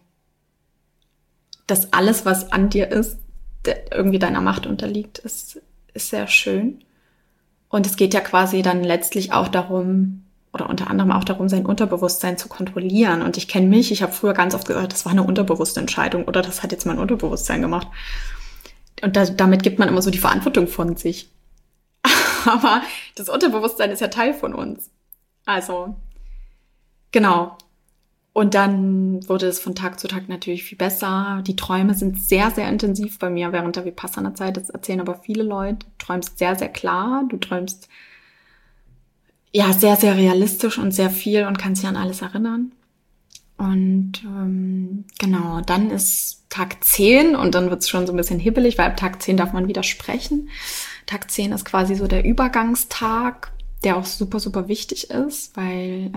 alles, was an dir ist, irgendwie deiner Macht unterliegt, ist sehr schön. Und es geht ja quasi dann letztlich auch darum, oder unter anderem auch darum, sein Unterbewusstsein zu kontrollieren. Und ich kenne mich, ich habe früher ganz oft gesagt, das war eine unterbewusste Entscheidung oder das hat jetzt mein Unterbewusstsein gemacht. Und damit gibt man immer so die Verantwortung von sich. Aber das Unterbewusstsein ist ja Teil von uns. Also, genau. Und dann wurde es von Tag zu Tag natürlich viel besser. Die Träume sind sehr, sehr intensiv bei mir während der Vipassana-Zeit. Das erzählen aber viele Leute. Du träumst sehr, sehr klar. Du träumst ja sehr, sehr realistisch und sehr viel und kannst dich an alles erinnern. Und genau, dann ist Tag 10 und dann wird es schon so ein bisschen hibbelig, weil ab Tag 10 darf man wieder sprechen. Tag 10 ist quasi so der Übergangstag, der auch super, super wichtig ist, weil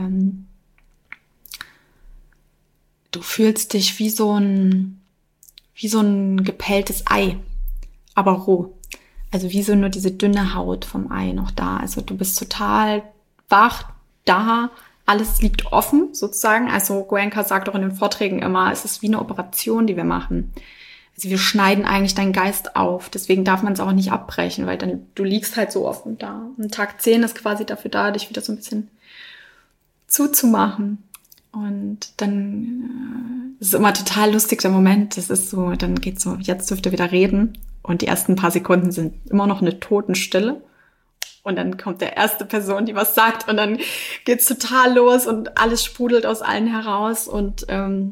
du fühlst dich wie so ein gepelltes Ei, aber roh. Also wie so nur diese dünne Haut vom Ei noch da. Also du bist total wach, da, alles liegt offen sozusagen. Also Goenka sagt auch in den Vorträgen immer, es ist wie eine Operation, die wir machen. Also wir schneiden eigentlich deinen Geist auf. Deswegen darf man es auch nicht abbrechen, weil dann du liegst halt so offen da. Und Tag 10 ist quasi dafür da, dich wieder so ein bisschen zuzumachen. Und dann ist es immer total lustig, der Moment. Das ist so, dann geht's so, jetzt dürft ihr wieder reden. Und die ersten paar Sekunden sind immer noch eine Totenstille. Und dann kommt der erste Person, die was sagt. Und dann geht's total los und alles sprudelt aus allen heraus. Und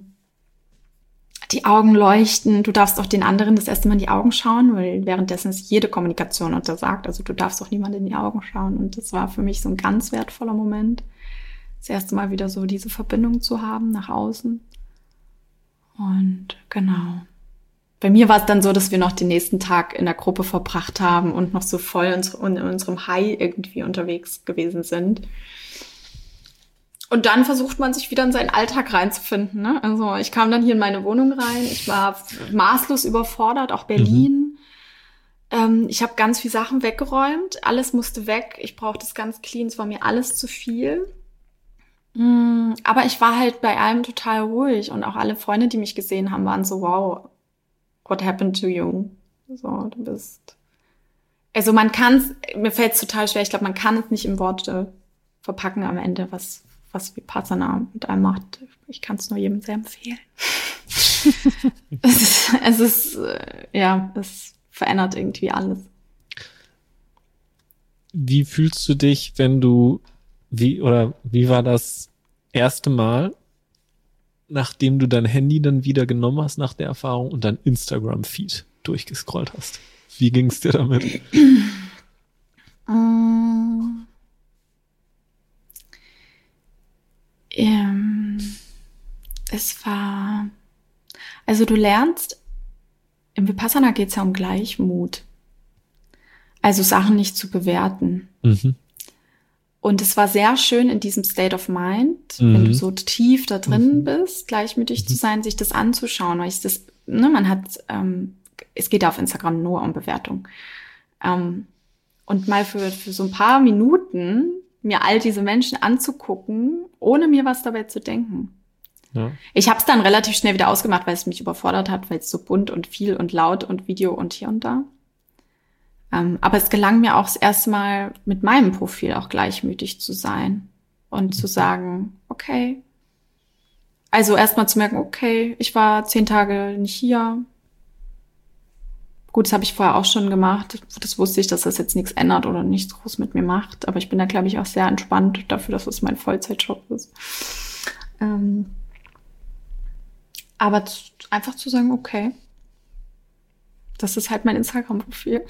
die Augen leuchten. Du darfst auch den anderen das erste Mal in die Augen schauen, weil währenddessen ist jede Kommunikation untersagt. Also du darfst auch niemand in die Augen schauen. Und das war für mich so ein ganz wertvoller Moment. Das erste Mal wieder so diese Verbindung zu haben nach außen. Und genau. Bei mir war es dann so, dass wir noch den nächsten Tag in der Gruppe verbracht haben und noch so voll in unserem High irgendwie unterwegs gewesen sind. Und dann versucht man sich wieder in seinen Alltag reinzufinden, ne? Also ich kam dann hier in meine Wohnung rein. Ich war maßlos überfordert, auch Berlin. Ich habe ganz viel Sachen weggeräumt. Alles musste weg. Ich brauchte es ganz clean. Es war mir alles zu viel. Aber ich war halt bei allem total ruhig und auch alle Freunde, die mich gesehen haben, waren so, wow, what happened to you? So, du bist... Also mir fällt es total schwer, ich glaube, man kann es nicht in Worte verpacken am Ende, was Vipassana mit einem macht. Ich kann es nur jedem sehr empfehlen. Es verändert irgendwie alles. Wie fühlst du dich, wie war das erste Mal, nachdem du dein Handy dann wieder genommen hast nach der Erfahrung und dein Instagram-Feed durchgescrollt hast? Wie ging es dir damit? Also du lernst, im Vipassana geht es ja um Gleichmut. Also Sachen nicht zu bewerten. Mhm. Und es war sehr schön in diesem State of Mind, wenn du so tief da drin bist, gleichmütig zu sein, sich das anzuschauen, weil es geht ja auf Instagram nur um Bewertung. Und mal für so ein paar Minuten mir all diese Menschen anzugucken, ohne mir was dabei zu denken. Ja. Ich habe es dann relativ schnell wieder ausgemacht, weil es mich überfordert hat, weil es so bunt und viel und laut und Video und hier und da. Aber es gelang mir auch das erste Mal mit meinem Profil auch gleichmütig zu sein und zu sagen, okay. Also erstmal zu merken, okay, ich war 10 Tage nicht hier. Gut, das habe ich vorher auch schon gemacht. Das wusste ich, dass das jetzt nichts ändert oder nichts groß mit mir macht. Aber ich bin da, glaube ich, auch sehr entspannt dafür, dass es mein Vollzeitjob ist. Aber einfach zu sagen, okay, das ist halt mein Instagram-Profil.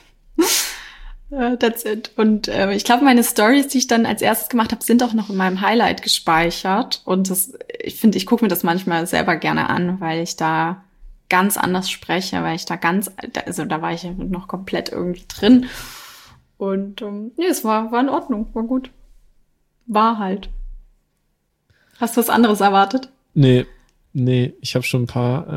That's it. Und ich glaube, meine Stories, die ich dann als erstes gemacht habe, sind auch noch in meinem Highlight gespeichert. Und ich gucke mir das manchmal selber gerne an, weil ich da ganz anders spreche, weil ich da da war ich noch komplett irgendwie drin. Und es war in Ordnung, war gut. War halt. Hast du was anderes erwartet? Nee, ich habe schon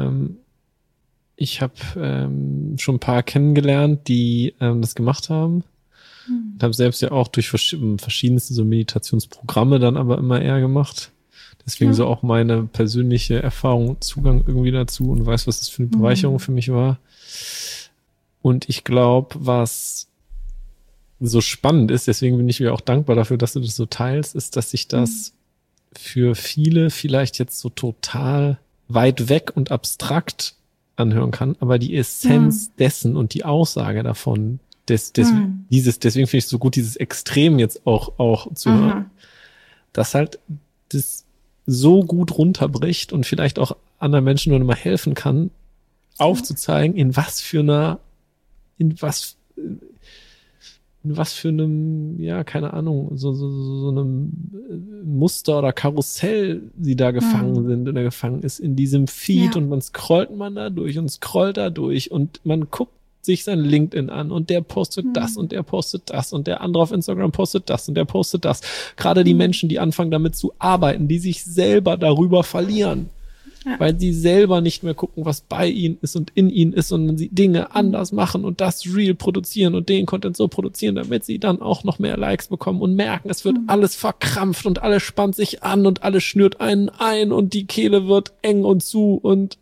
ein paar kennengelernt, die das gemacht haben. Und habe selbst ja auch durch verschiedenste so Meditationsprogramme dann aber immer eher gemacht. Deswegen so auch meine persönliche Erfahrung, Zugang irgendwie dazu und weiß, was das für eine Bereicherung für mich war. Und ich glaube, was so spannend ist, deswegen bin ich mir auch dankbar dafür, dass du das so teilst, ist, dass sich das für viele vielleicht jetzt so total weit weg und abstrakt anhören kann, aber die Essenz dessen und die Aussage davon, deswegen finde ich so gut, dieses Extrem jetzt auch zu hören, dass halt das so gut runterbricht und vielleicht auch anderen Menschen nur noch mal helfen kann, aufzuzeigen, in was für einem, ja, keine Ahnung, so einem Muster oder Karussell sie da gefangen sind oder gefangen ist in diesem Feed und man scrollt da durch und man guckt sich sein LinkedIn an und der postet das und der postet das und der andere auf Instagram postet das und der postet das. Gerade die Menschen, die anfangen damit zu arbeiten, die sich selber darüber verlieren. Ja. Weil sie selber nicht mehr gucken, was bei ihnen ist und in ihnen ist, sondern sie Dinge anders machen und das real produzieren und den Content so produzieren, damit sie dann auch noch mehr Likes bekommen und merken, es wird alles verkrampft und alles spannt sich an und alles schnürt einen ein und die Kehle wird eng und zu und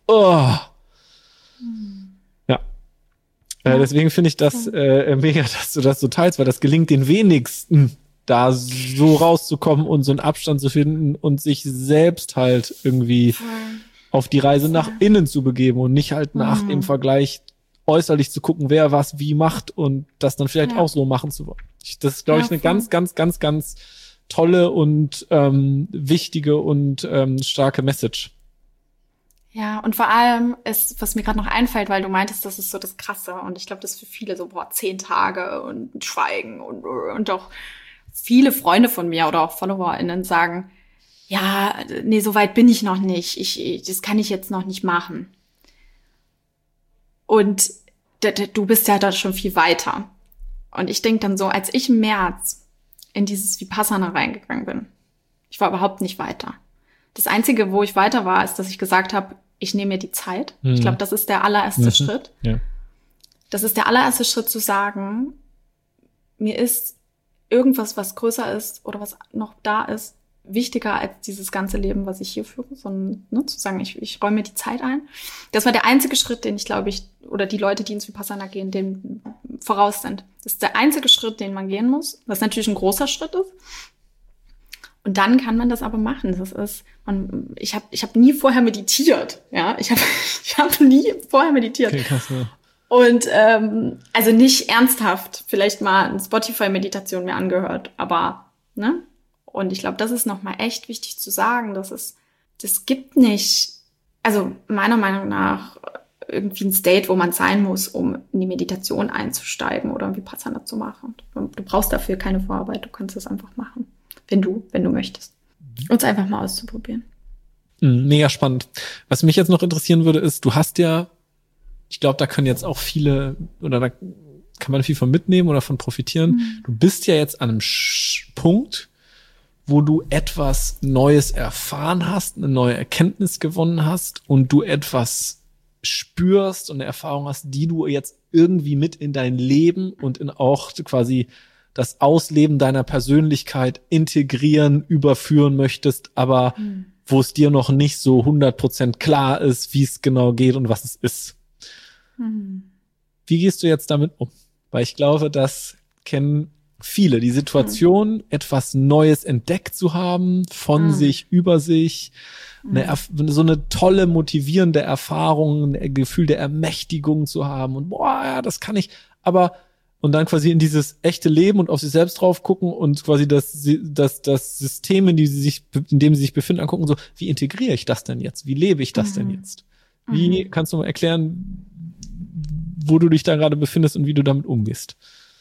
deswegen finde ich das mega, dass du das so teilst, weil das gelingt den wenigsten, da so rauszukommen und so einen Abstand zu finden und sich selbst halt irgendwie auf die Reise nach innen zu begeben und nicht halt nach dem Vergleich äußerlich zu gucken, wer was wie macht und das dann vielleicht auch so machen zu wollen. Das ist, glaube ich, eine ganz, ganz, ganz, ganz tolle und wichtige und starke Message. Ja, und vor allem ist, was mir gerade noch einfällt, weil du meintest, das ist so das Krasse und ich glaube, das ist für viele so, 10 Tage und Schweigen und auch viele Freunde von mir oder auch FollowerInnen sagen, ja, nee, so weit bin ich noch nicht. Das kann ich jetzt noch nicht machen. Und du bist ja da schon viel weiter. Und ich denke dann so, als ich im März in dieses Vipassana reingegangen bin, ich war überhaupt nicht weiter. Das Einzige, wo ich weiter war, ist, dass ich gesagt habe, ich nehme mir die Zeit. Ich glaube, das ist der allererste Schritt. Ja. Das ist der allererste Schritt zu sagen, mir ist irgendwas, was größer ist oder was noch da ist, wichtiger als dieses ganze Leben, was ich hier führe, sondern zu sagen, ich räume mir die Zeit ein. Das war der einzige Schritt, den ich, glaube ich, oder die Leute, die ins Vipassana gehen, dem voraus sind. Das ist der einzige Schritt, den man gehen muss, was natürlich ein großer Schritt ist. Und dann kann man das aber machen. Das ist, ich hab nie vorher meditiert, ja. Ich hab nie vorher meditiert. Okay, krass, ja. Und also nicht ernsthaft, vielleicht mal eine Spotify-Meditation mir angehört, aber ne? Und ich glaube, das ist nochmal echt wichtig zu sagen, das gibt nicht, also meiner Meinung nach irgendwie ein State, wo man sein muss, um in die Meditation einzusteigen oder ein Vipassana zu machen. Du brauchst dafür keine Vorarbeit, du kannst das einfach machen, wenn du möchtest. Und es einfach mal auszuprobieren. Mega spannend. Was mich jetzt noch interessieren würde, ist, du hast ja, ich glaube, da können jetzt auch viele, oder da kann man viel von mitnehmen oder von profitieren. Du bist ja jetzt an einem Punkt, wo du etwas Neues erfahren hast, eine neue Erkenntnis gewonnen hast und du etwas spürst und eine Erfahrung hast, die du jetzt irgendwie mit in dein Leben und in auch quasi das Ausleben deiner Persönlichkeit integrieren, überführen möchtest, aber wo es dir noch nicht so 100% klar ist, wie es genau geht und was es ist. Wie gehst du jetzt damit um? Weil ich glaube, das kennen viele, die Situation, etwas Neues entdeckt zu haben, von sich, über sich, so eine tolle, motivierende Erfahrung, ein Gefühl der Ermächtigung zu haben und boah, ja, das kann ich, aber und dann quasi in dieses echte Leben und auf sich selbst drauf gucken und quasi das System, in dem sie sich befinden, angucken, so, wie integriere ich das denn jetzt? Wie lebe ich das denn jetzt? Wie kannst du mal erklären, wo du dich da gerade befindest und wie du damit umgehst?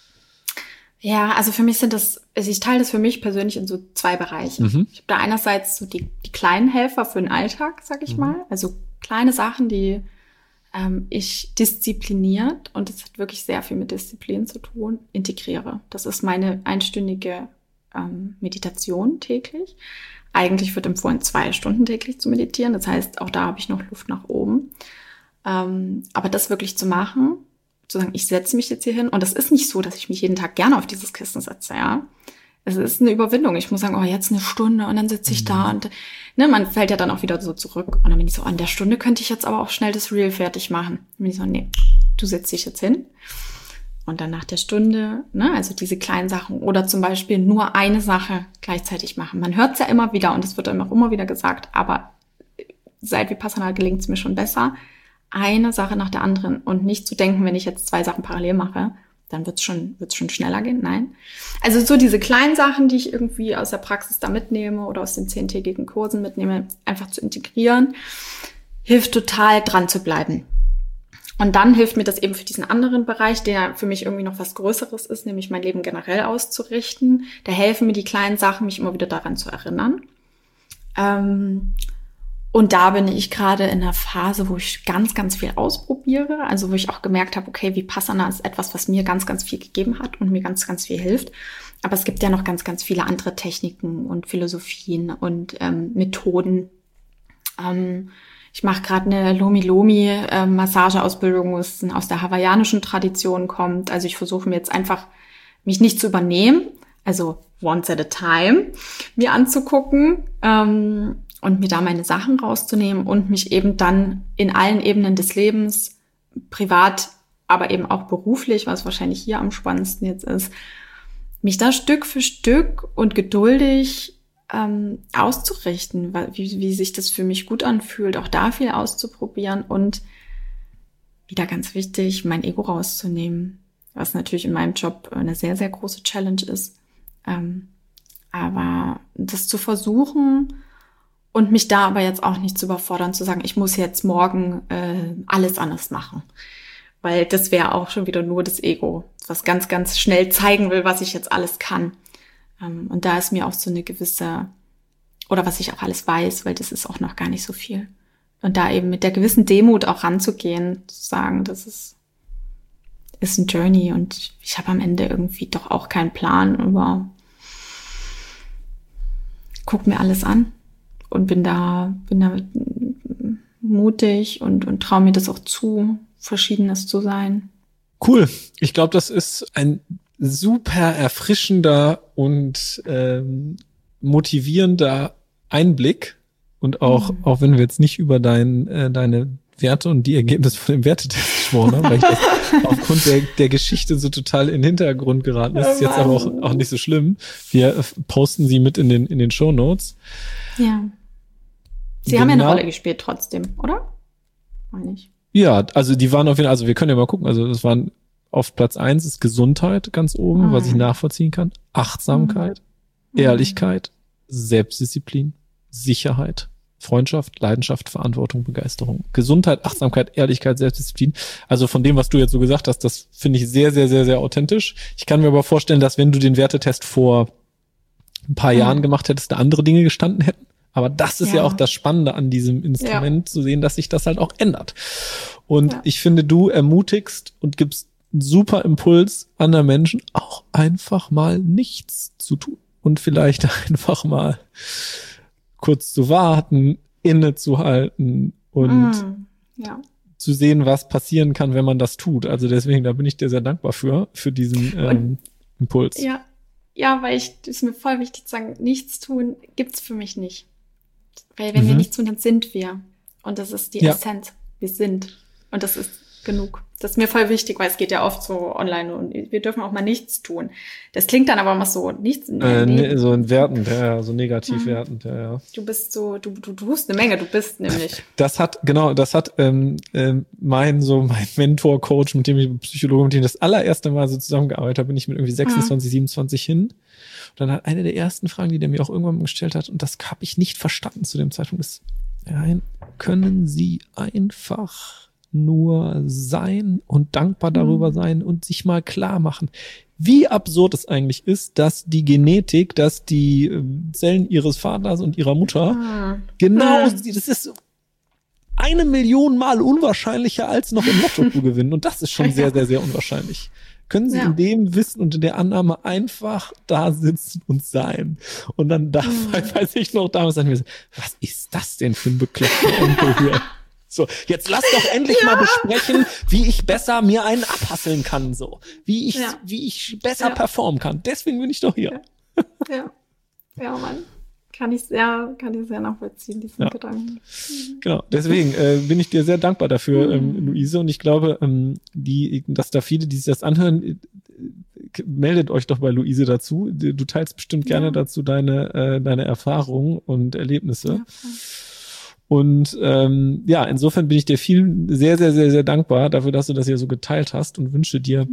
Ja, also für mich ich teile das für mich persönlich in so 2 Bereiche. Ich habe da einerseits so die kleinen Helfer für den Alltag, sag ich mal. Also kleine Sachen, die ich diszipliniert, und es hat wirklich sehr viel mit Disziplin zu tun, integriere. Das ist meine einstündige Meditation täglich. Eigentlich wird empfohlen, 2 Stunden täglich zu meditieren. Das heißt, auch da habe ich noch Luft nach oben. Aber das wirklich zu machen, zu sagen, ich setze mich jetzt hier hin. Und das ist nicht so, dass ich mich jeden Tag gerne auf dieses Kissen setze, ja. Es ist eine Überwindung. Ich muss sagen, oh, jetzt 1 Stunde und dann sitze ich da und ne, man fällt ja dann auch wieder so zurück. Und dann bin ich so, an der Stunde könnte ich jetzt aber auch schnell das Reel fertig machen. Dann bin ich so, nee, du setzt dich jetzt hin. Und dann nach der Stunde, ne, also diese kleinen Sachen oder zum Beispiel nur eine Sache gleichzeitig machen. Man hört es ja immer wieder und es wird einem auch immer wieder gesagt, aber seit Vipassana gelingt es mir schon besser, eine Sache nach der anderen und nicht zu denken, wenn ich jetzt 2 Sachen parallel mache, dann wird's schon schneller gehen. Nein. Also so diese kleinen Sachen, die ich irgendwie aus der Praxis da mitnehme oder aus den 10-tägigen Kursen mitnehme, einfach zu integrieren, hilft total dran zu bleiben. Und dann hilft mir das eben für diesen anderen Bereich, der für mich irgendwie noch was Größeres ist, nämlich mein Leben generell auszurichten. Da helfen mir die kleinen Sachen, mich immer wieder daran zu erinnern. Und da bin ich gerade in einer Phase, wo ich ganz, ganz viel ausprobiere. Also wo ich auch gemerkt habe, okay, Vipassana ist etwas, was mir ganz, ganz viel gegeben hat und mir ganz, ganz viel hilft. Aber es gibt ja noch ganz, ganz viele andere Techniken und Philosophien und Methoden. Ich mache gerade eine Lomi-Lomi-Massageausbildung, wo es aus der hawaiianischen Tradition kommt. Also ich versuche mir jetzt einfach, mich nicht zu übernehmen, also once at a time, mir anzugucken, und mir da meine Sachen rauszunehmen und mich eben dann in allen Ebenen des Lebens, privat, aber eben auch beruflich, was wahrscheinlich hier am spannendsten jetzt ist, mich da Stück für Stück und geduldig auszurichten, wie sich das für mich gut anfühlt, auch da viel auszuprobieren und wieder ganz wichtig, mein Ego rauszunehmen, was natürlich in meinem Job eine sehr, sehr große Challenge ist. Aber das zu versuchen, und mich da aber jetzt auch nicht zu überfordern, zu sagen, ich muss jetzt morgen alles anders machen. Weil das wäre auch schon wieder nur das Ego, was ganz, ganz schnell zeigen will, was ich jetzt alles kann. Und da ist mir auch so eine gewisse, oder was ich auch alles weiß, weil das ist auch noch gar nicht so viel. Und da eben mit der gewissen Demut auch ranzugehen, zu sagen, das ist ein Journey und ich habe am Ende irgendwie doch auch keinen Plan, aber guck mir alles an. Und bin da mutig und traue mir das auch zu, Verschiedenes zu sein. Cool. Ich glaube, das ist ein super erfrischender und motivierender Einblick und auch wenn wir jetzt nicht über deine Werte und die Ergebnisse von dem Wertetest gesprochen haben, weil ich das aufgrund der Geschichte so total in den Hintergrund geraten ist, jetzt aber auch nicht so schlimm. Wir posten sie mit in den Shownotes. Ja. Sie haben ja eine Rolle gespielt trotzdem, oder? Meine ich. Ja, also die waren auf jeden Fall, also wir können ja mal gucken, also das waren auf Platz 1 ist Gesundheit ganz oben, was ich nachvollziehen kann. Achtsamkeit, Ehrlichkeit, Selbstdisziplin, Sicherheit, Freundschaft, Leidenschaft, Verantwortung, Begeisterung. Gesundheit, Achtsamkeit, Ehrlichkeit, Selbstdisziplin. Also von dem, was du jetzt so gesagt hast, das finde ich sehr, sehr, sehr, sehr authentisch. Ich kann mir aber vorstellen, dass wenn du den Wertetest vor ein paar Jahren gemacht hättest, da andere Dinge gestanden hätten. Aber das ist ja auch das Spannende an diesem Instrument, zu sehen, dass sich das halt auch ändert. Und ich finde, du ermutigst und gibst einen super Impuls anderen Menschen, auch einfach mal nichts zu tun. Und vielleicht einfach mal kurz zu warten, innezuhalten und zu sehen, was passieren kann, wenn man das tut. Also deswegen, da bin ich dir sehr dankbar für diesen Impuls. Ja, weil ist mir voll wichtig zu sagen, nichts tun gibt's für mich nicht. Weil wenn wir nichts tun, dann sind wir. Und das ist die Essenz. Wir sind. Und das ist genug. Das ist mir voll wichtig, weil es geht ja oft so online und wir dürfen auch mal nichts tun. Das klingt dann aber immer so, nichts. So ein wertend, so negativ wertend, Du bist so, du tust eine Menge, du bist nämlich. Das hat mein Mentor, Coach, mit dem ich Psychologe, mit dem ich das allererste Mal so zusammengearbeitet habe, bin ich mit irgendwie 26, 27 hin. Und dann hat eine der ersten Fragen, die der mir auch irgendwann mal gestellt hat, und das habe ich nicht verstanden zu dem Zeitpunkt, ist, können Sie einfach nur sein und dankbar darüber sein und sich mal klar machen, wie absurd es eigentlich ist, dass die Genetik, dass die Zellen ihres Vaters und ihrer Mutter das ist 1 Million Mal unwahrscheinlicher als noch im Lotto zu gewinnen. Und das ist schon sehr, sehr, sehr unwahrscheinlich. Können Sie in dem Wissen und in der Annahme einfach da sitzen und sein? Und dann weiß ich noch damals, was ist das denn für ein bekloppter Onkel hier? So, jetzt lass doch endlich mal besprechen, wie ich besser mir einen abhasseln kann, so. Wie ich besser performen kann. Deswegen bin ich doch hier. Ja, Mann. Kann ich sehr nachvollziehen, diesen Gedanken. Genau, deswegen bin ich dir sehr dankbar dafür, Luise. Und ich glaube, dass da viele, die sich das anhören, meldet euch doch bei Luise dazu. Du teilst bestimmt gerne dazu deine Erfahrungen und Erlebnisse. Ja, und insofern bin ich dir sehr, sehr, sehr, sehr dankbar dafür, dass du das hier so geteilt hast und wünsche dir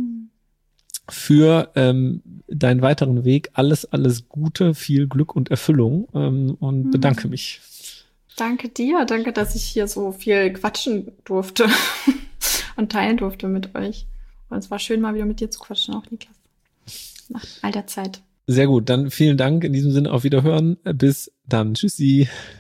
für deinen weiteren Weg alles Gute, viel Glück und Erfüllung und bedanke mich. Danke dir, danke, dass ich hier so viel quatschen durfte und teilen durfte mit euch. Und es war schön, mal wieder mit dir zu quatschen, auch Niklas, nach all der Zeit. Sehr gut, dann vielen Dank. In diesem Sinne auf Wiederhören. Bis dann. Tschüssi.